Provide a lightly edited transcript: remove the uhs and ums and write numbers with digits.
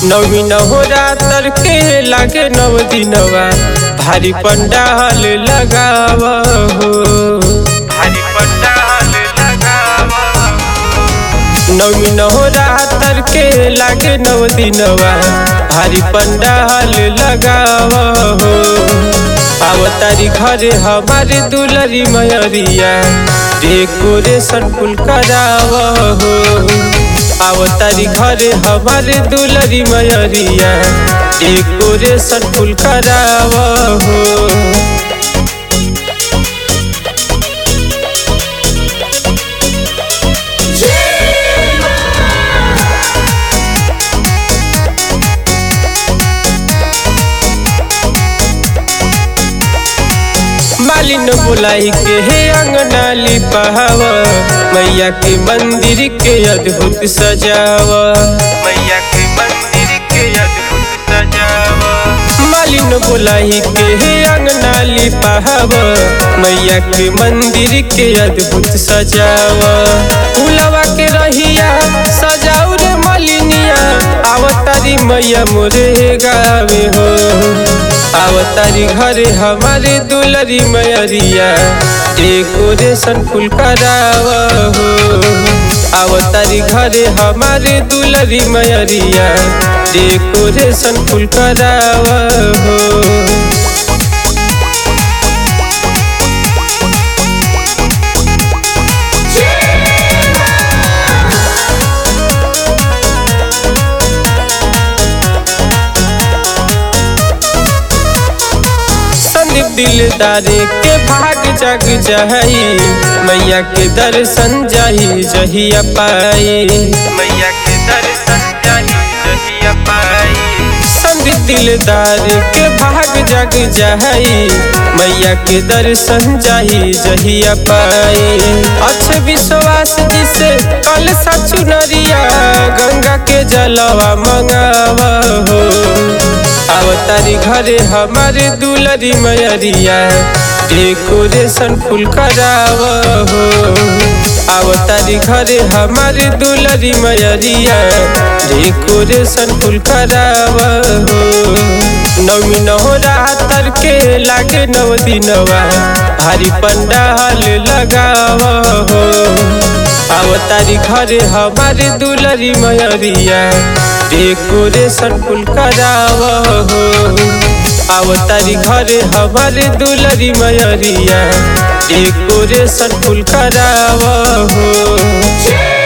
नवी नवरात्र के लागे नव दिनवा भारी पंडाल लगावा हो, भारी पंडाल लगावा। नवी नवरात्र के लागे नव दिनवा भारी पंडाल लगावा हो। आवतारी घरे हमारे दुलरी मयरिया डेकोरेशन फुल करावा हो। आवतारी घरे हमारे दुलरी मयरिया डेकोरेशन फुल करावा हो। मालिन बुलाई के हे अंगना लिपावा, मैया के मंदिर के अद्भुत सजावा, मैया के मंदिर के अद्भुत सजावा। मालिन बुलाई के हे अंगना लिपावा, मैया के मंदिर के अद्भुत सजावा। फूलवा के रहिया सजाऊ रे मलिनिया, आवतारी मैया मोरे गावे हो। आवतारी घरे हमारे दुलरी मयरिया डेकोरेशन फुल करावा हो। आवतारी घरे हमारे दुलरी मयरिया डेकोरेशन फुल करावा हो। दिलदार के भाग जग जाई, मैया के दर्शन जाही जहिया पाई, मैया के दर्शन जाही जहिया पाई। संग दिलदार के भाग जग जाई, मैया के दर्शन जाही जहिया पाई। अच्छे विश्वास जिसे कल सचु नरिया, गंगा के जलवा मंगावा हो। आवतारी घरे हमारे दुलरी मयरिया डेकोरेशन फुल करावा हो। आवतारी घरे हमारे दुलरी मयरिया डेकोरेशन फुल करावा हो। नवी नवरात्र के लागे नव दिनवा भारी पंडाल लगावा हो। आवतारी घरे हमारे दुलरी मयरिया डेकोरेशन फुल करावा हो। आवतारी घरे हमारे दुलरी मयरिया डेकोरेशन फुल करावा हो।